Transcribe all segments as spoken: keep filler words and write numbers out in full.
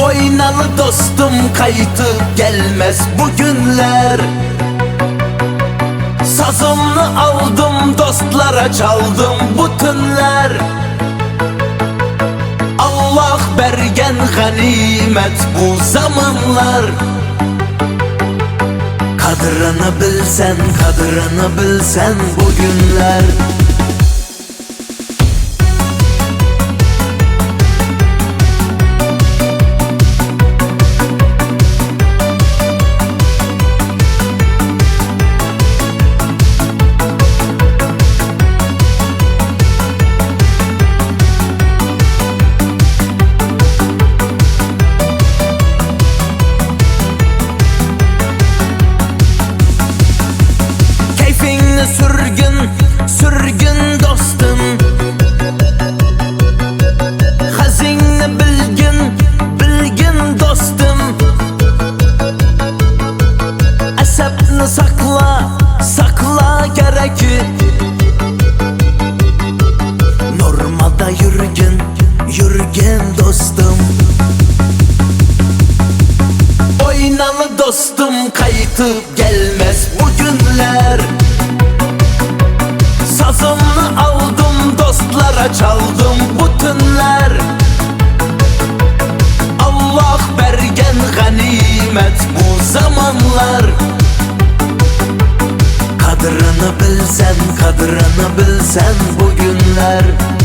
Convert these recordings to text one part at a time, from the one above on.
Oynalı dostum, kayıtıp gelmez bu günler. Sazımı aldım, dostlara çaldım bu tünler. Allah bergen ganimet bu zamanlar. Kadrını bilsen, kadrını bilsen bu günler. Sürgün, sürgün dostum, hazine bilgin, bilgin dostum. Asabını sakla, sakla gereki. Normalda yürgün, yürgün dostum. Oynalı dostum, kayıtıp gelmez bu günler. Sazımı aldım, dostlara çaldım bu tünler. Allah bergen ganimet bu zamanlar. Kadrını bilsen, kadrını bilsen bu günler.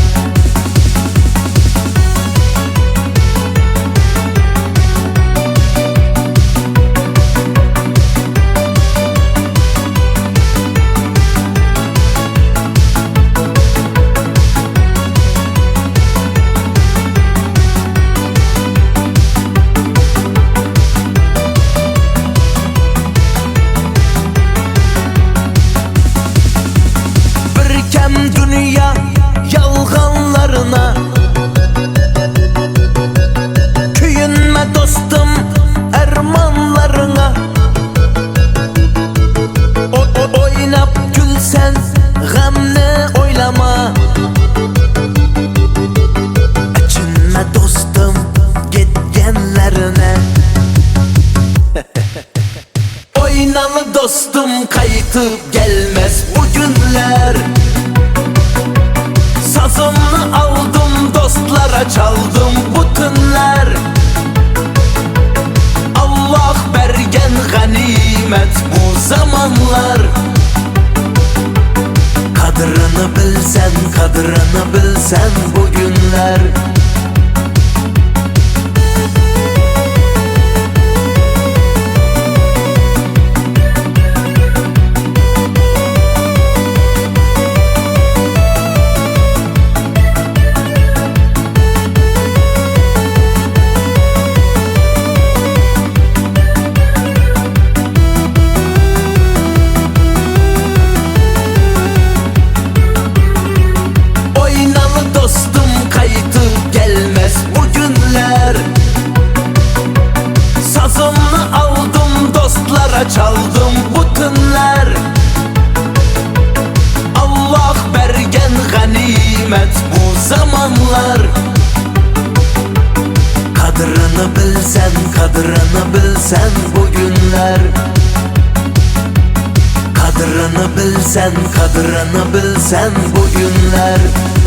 Dünya yalganlarına köyünme dostum, ermanlarına. o, o, Oynap gülsen, gamni oylama. Açınma dostum, gitgenlerine. Oynalı dostum, kayıtıp gelmez bu günler. Sazımı aldım, dostlara çaldım bu tünler. Allah bergen ganimet bu zamanlar. Kadrını bilsen, kadrını bilsen bu günler. Sazımı aldım, dostlara çaldım bu tünler. Allah bergen ganimet bu zamanlar. Kadrını bilsen, kadrını bilsen bu günler. Kadrını bilsen, kadrını bilsen bu günler.